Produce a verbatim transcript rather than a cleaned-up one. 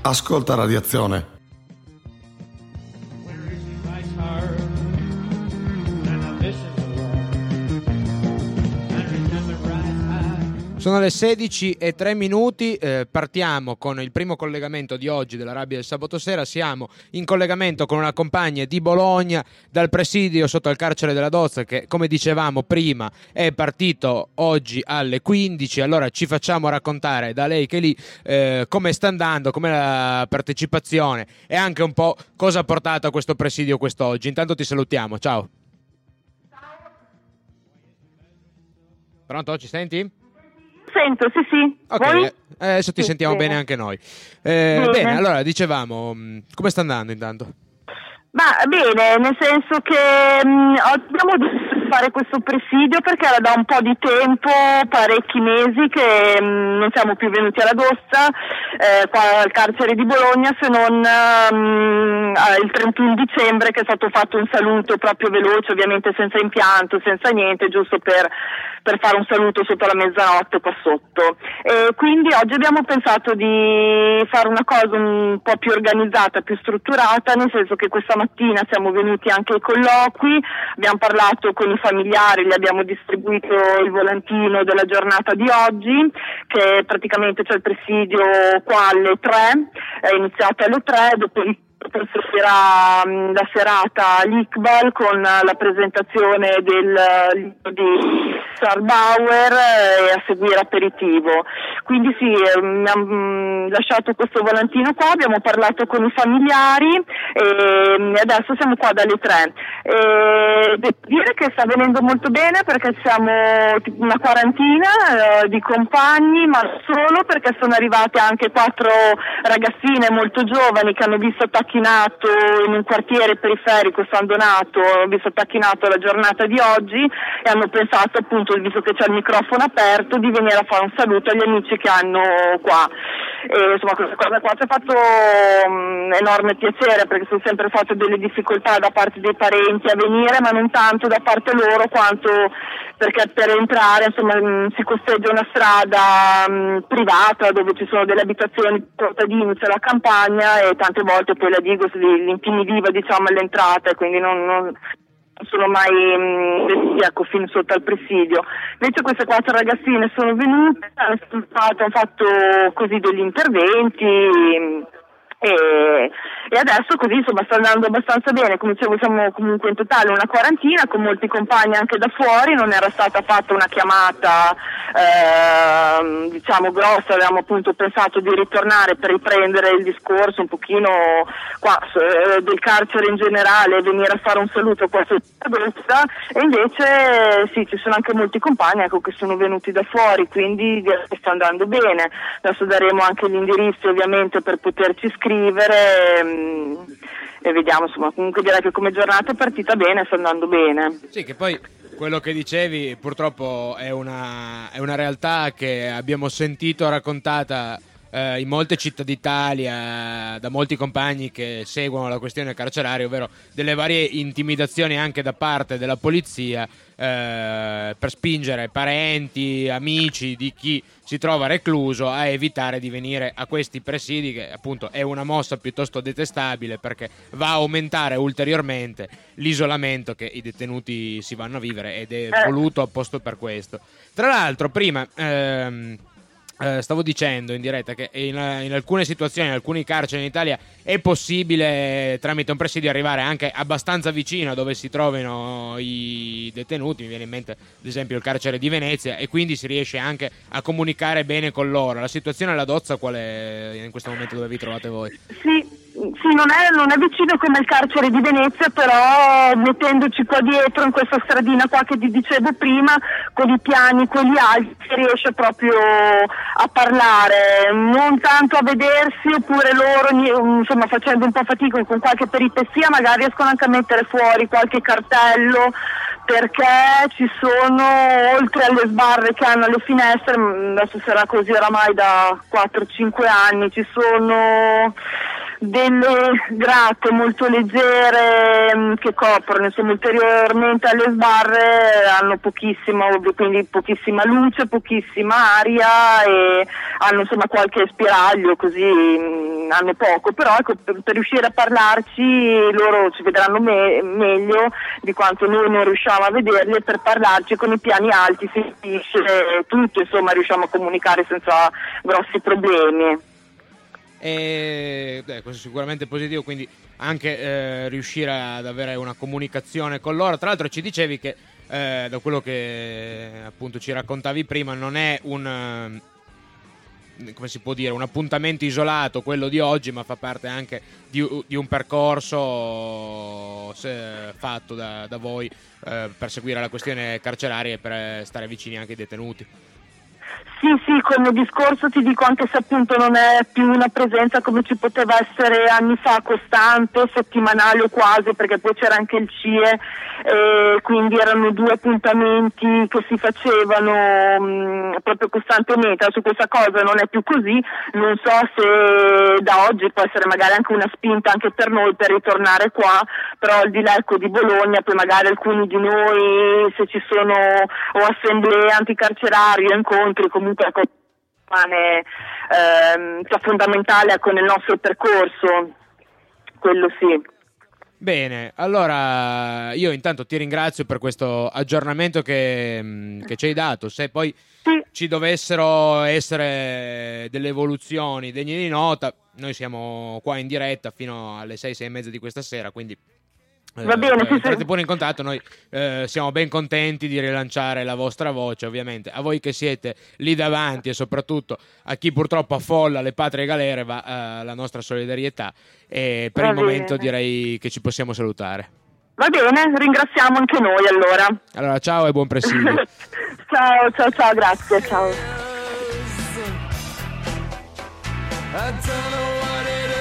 ascolta Radiazione. Sono le sedici e tre minuti, eh, partiamo con il primo collegamento di oggi della Rabbia del sabato sera. Siamo in collegamento con una compagna di Bologna dal presidio sotto il carcere della Dozza che, come dicevamo prima, è partito oggi alle quindici. Allora ci facciamo raccontare da lei che lì eh, come sta andando, com'è la partecipazione e anche un po' cosa ha portato a questo presidio quest'oggi. Intanto ti salutiamo, ciao. Pronto, ci senti? Sento, sì, sì. Ok, Voi? eh, adesso ti sì, sentiamo bene. bene anche noi. Eh, Bene. bene, allora dicevamo, mh, come sta andando intanto? Ma bene, nel senso che mh, abbiamo deciso di fare questo presidio perché era da un po' di tempo, parecchi mesi, che mh, non siamo più venuti alla Dozza, eh, qua al carcere di Bologna, se non mh, il trentuno dicembre, che è stato fatto un saluto proprio veloce, ovviamente senza impianto, senza niente, giusto per, per fare un saluto sotto la mezzanotte qua sotto. E quindi oggi abbiamo pensato di fare una cosa un po' più organizzata, più strutturata, nel senso che questa mattina siamo venuti anche ai colloqui, abbiamo parlato con i familiari, gli abbiamo distribuito il volantino della giornata di oggi, che praticamente c'è il presidio qua alle tre, è iniziato alle tre, dopodiché proseguirà la serata all'Iqbal con la presentazione del libro di Sarl-Bauer e a seguire aperitivo. Quindi sì, mi hanno lasciato questo volantino qua, abbiamo parlato con i familiari e adesso siamo qua dalle tre. E devo dire che sta venendo molto bene perché siamo una quarantina eh, di compagni, ma non solo, perché sono arrivate anche quattro ragazzine molto giovani che hanno visto Tacchinato in un quartiere periferico, San Donato, hanno visto Tacchinato la giornata di oggi e hanno pensato, appunto, visto che c'è il microfono aperto, di venire a fare un saluto agli amici che hanno qua. E, insomma, questa cosa qua ci ha fatto um, enorme piacere, perché sono sempre state delle difficoltà da parte dei parenti a venire, ma non tanto da parte loro quanto perché per entrare, insomma, mh, si costeggia una strada mh, privata dove ci sono delle abitazioni contadini, c'è la campagna e tante volte poi la Digos li, li intimidiva, diciamo, all'entrata, e quindi non, non sono mai mh, ecco, fin sotto al presidio. Invece queste quattro ragazzine sono venute, hanno fatto, hanno fatto così degli interventi mh, e, e adesso così, insomma, sta andando abbastanza bene. Come dicevo, siamo comunque in totale una quarantina con molti compagni anche da fuori, non era stata fatta una chiamata eh, diciamo grossa, avevamo appunto pensato di ritornare per riprendere il discorso un pochino qua eh, del carcere in generale, venire a fare un saluto qua sotto la Dozza, e invece sì, ci sono anche molti compagni, ecco, che sono venuti da fuori, quindi direi che sta andando bene. Adesso daremo anche gli indirizzi ovviamente per poterci iscrivere e, e vediamo, insomma, comunque direi che come giornata è partita bene, sta andando bene. Sì, che poi quello che dicevi purtroppo è una, è una realtà che abbiamo sentito raccontata eh, in molte città d'Italia da molti compagni che seguono la questione carceraria, ovvero delle varie intimidazioni anche da parte della polizia eh, per spingere parenti, amici di chi si trova recluso a evitare di venire a questi presidi, che appunto è una mossa piuttosto detestabile perché va a aumentare ulteriormente l'isolamento che i detenuti si vanno a vivere, ed è voluto apposta per questo. Tra l'altro prima ehm, eh, stavo dicendo in diretta che in, in alcune situazioni, in alcuni carceri in Italia è possibile tramite un presidio arrivare anche abbastanza vicino a dove si trovino i detenuti. Mi viene in mente ad esempio il carcere di Venezia, e quindi si riesce anche a comunicare bene con loro. La situazione alla Dozza qual è in questo momento, dove vi trovate voi? Sì, sì, non è, non è vicino come il carcere di Venezia, però mettendoci qua dietro in questa stradina qua che ti dicevo prima, con i piani, quelli alti, si riesce proprio a parlare, non tanto a vedersi, oppure loro, insomma, facendo un po' fatica con qualche peripezia, magari riescono anche a mettere fuori qualche cartello, perché ci sono, oltre alle sbarre che hanno alle finestre, adesso sarà così oramai da quattro cinque anni, ci sono delle grate molto leggere mh, che coprono, insomma, ulteriormente alle sbarre hanno pochissima, quindi pochissima luce, pochissima aria e hanno insomma qualche spiraglio, così mh, hanno poco, però ecco, per, per riuscire a parlarci loro ci vedranno me- meglio di quanto noi non riusciamo a vederli, e per parlarci con i piani alti si capisce tutto, insomma riusciamo a comunicare senza grossi problemi. E beh, questo è sicuramente positivo, quindi anche eh, riuscire ad avere una comunicazione con loro. Tra l'altro ci dicevi che eh, da quello che appunto ci raccontavi prima non è un eh, come si può dire, un appuntamento isolato quello di oggi, ma fa parte anche di, di un percorso se, fatto da, da voi eh, per seguire la questione carceraria e per stare vicini anche ai detenuti. Sì, sì, come discorso ti dico, anche se appunto non è più una presenza come ci poteva essere anni fa, costante, settimanale o quasi, perché poi c'era anche il C I E, e quindi erano due appuntamenti che si facevano mh, proprio costantemente. Su questa cosa non è più così, non so se da oggi può essere magari anche una spinta anche per noi per ritornare qua, però al di là ecco, di Bologna, poi magari alcuni di noi, se ci sono o assemblee anticarcerarie, incontri, comunque ecco, rimane ehm, cioè fondamentale ecco, nel nostro percorso, quello sì. Bene, allora io intanto ti ringrazio per questo aggiornamento che, che ci hai dato. Se poi sì. ci dovessero essere delle evoluzioni degne di nota, noi siamo qua in diretta fino alle sei, sei e mezza di questa sera, quindi va bene, eh, entrate pure in contatto. Noi eh, siamo ben contenti di rilanciare la vostra voce, ovviamente. A voi che siete lì davanti e soprattutto a chi purtroppo affolla le patrie galere va eh, la nostra solidarietà, e per va il bene. momento direi che ci possiamo salutare. Va bene, ringraziamo anche noi allora. Allora ciao e buon presidio. Ciao, ciao, ciao, grazie, ciao.